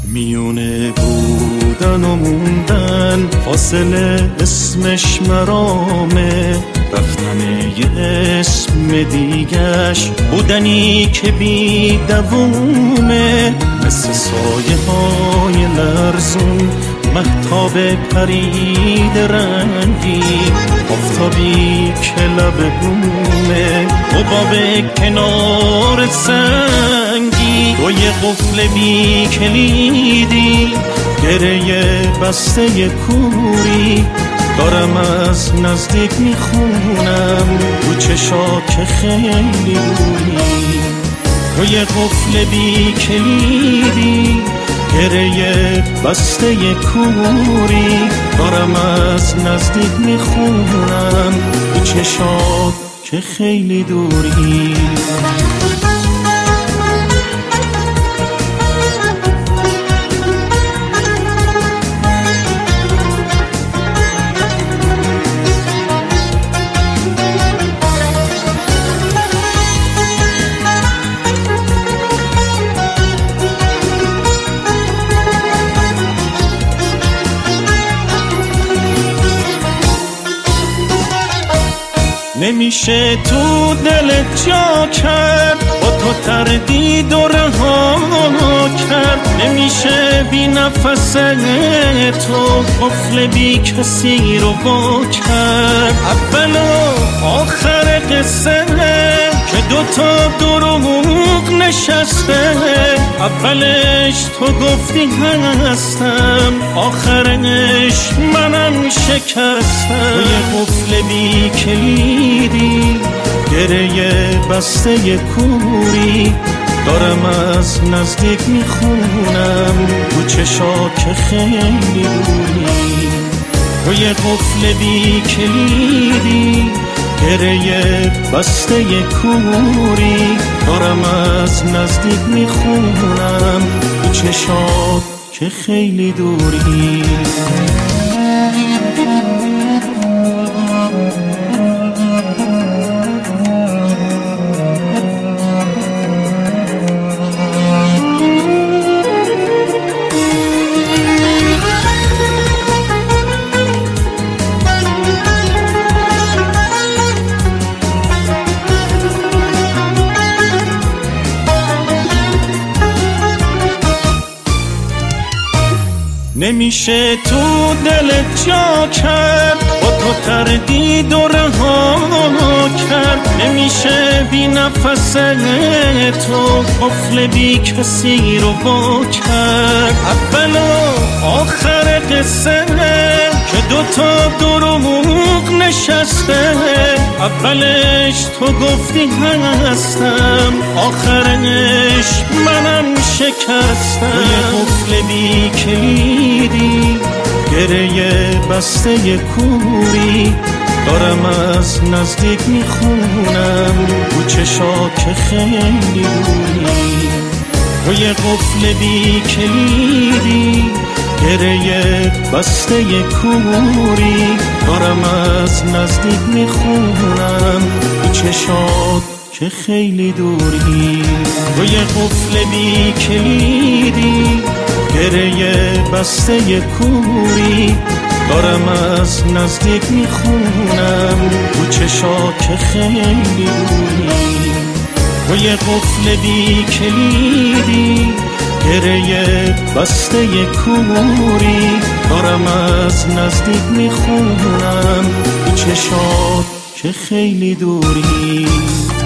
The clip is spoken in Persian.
میونه بودن و موندن، فاصله اسمش مرامه، رفتن یه اسم دیگش بودنی که بی دوومه. مثل سایه های لرزون، مهتاب پرید رنگی، آفتابی که لب بومه، حباب کنار سنگی، توی قفل بی کلیدی، گره بسته کوری، دارم از نزدیک میخونم تو چشا که خیلی دوری. توی قفل بی کلیدی، گره بسته کوری، دارم از نزدیک میخونم تو چشا که خیلی دوری. نمیشه تو دلت جا کرد، با تو تردید و رها کرد. نمیشه بی نفس تو قفل بی کسی رو با کرد. اول و آخر قصه که دوتا دروغ نشسته، اولش تو گفتی هستم، آخرش منم شکستم. توی قفل بی کلیدی، گره بسته کوری، دارم از نزدیک میخونم تو چشا که خیلی دوری. توی قفل بی کلیدی، گره بسته کوری، دارم از نزدیک میخونم تو چشا که خیلی دوری. نمیشه تو دلت جا کرد، با تو تردید و رها کرد. نمیشه بی نفس تو قفل بی کسی رو با کرد. اول و آخر قصه که دوتا دروغ نشسته، اولش تو گفتی هستم، آخرش منم شکستم. توی قفل بی کلیدی، گره بسته کوری، دارم از نزدیک میخونم تو چشا که خیلی دوری. توی قفل بی کلیدی، گره بسته کوری، دارم از نزدیک میخونم تو چشا که خیلی دوری. توی قفل بی کلیدی، گره بسته کوری، دارم از نزدیک میخونم تو چشا که خیلی دوری. توی قفل بی کلیدی، گره بسته کوری، دارم از نزدیک میخونم تو چشا که خیلی دوری.